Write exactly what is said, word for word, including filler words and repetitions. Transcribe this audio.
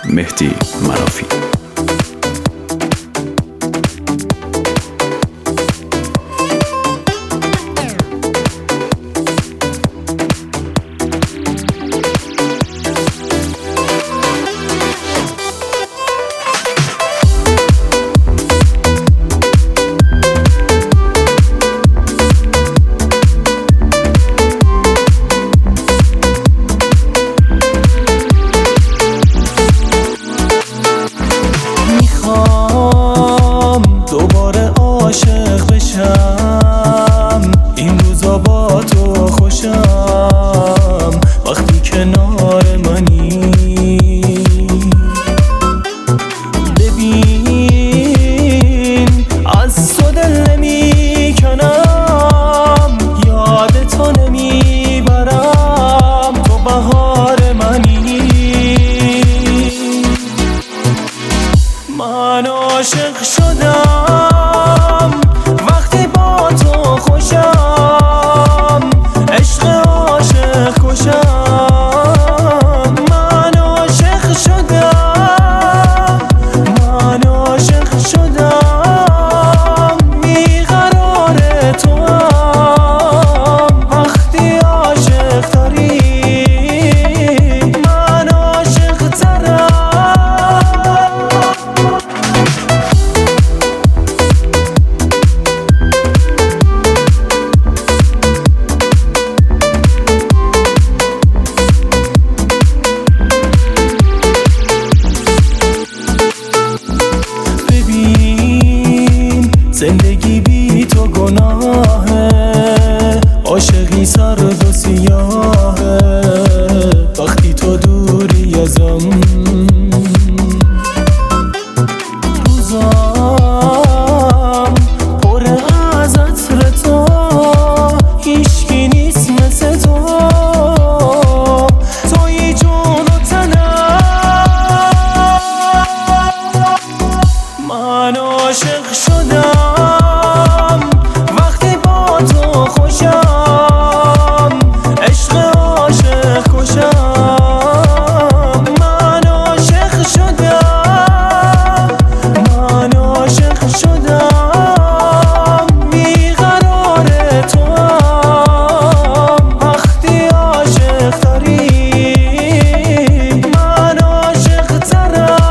مهدی منافی. دوباره عاشق بشم، این روزا با تو خوشم، وقتی کنار منی. ببین از تو دل نمی کنم، یاد تو نمی برم، تو بهار منی. من عاشق شدم وقتی با تو خوشم، عشق عاشق کشم. من عاشق شدم، من عاشق شدم، بیقرار توام وقتی عاشق تری. من عاشق ترم. زندگی بی تو گناهه، عاشقی سرد و سیاهه، وقتی تو دوری ازم. روزام پر از عطر تو، هیچکی نیست مثل تو، توی جون و تنم. من عاشق شدم وقتی با تو خوشم، عشق عاشق کشم. من عاشق شدم، من عاشق شدم، بیقرار توام وقتی عاشق تری. من عاشق ترم.